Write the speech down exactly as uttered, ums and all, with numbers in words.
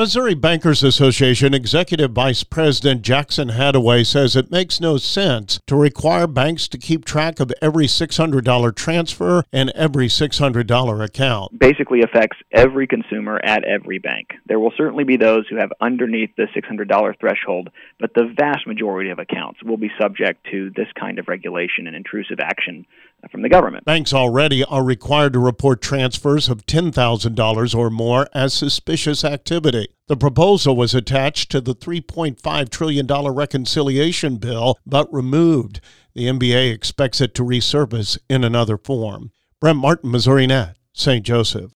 Missouri Bankers Association Executive Vice President Jackson Hadaway says it makes no sense to require banks to keep track of every six hundred dollars transfer and every six hundred dollars account. Basically affects every consumer at every bank. There will certainly be those who have underneath the six hundred dollars threshold, but the vast majority of accounts will be subject to this kind of regulation and intrusive action from the government. Banks already are required to report transfers of ten thousand dollars or more as suspicious activity. The proposal was attached to the three point five trillion dollars reconciliation bill, but removed. The M B A expects it to resurface in another form. Brent Martin, Missouri Net, Saint Joseph.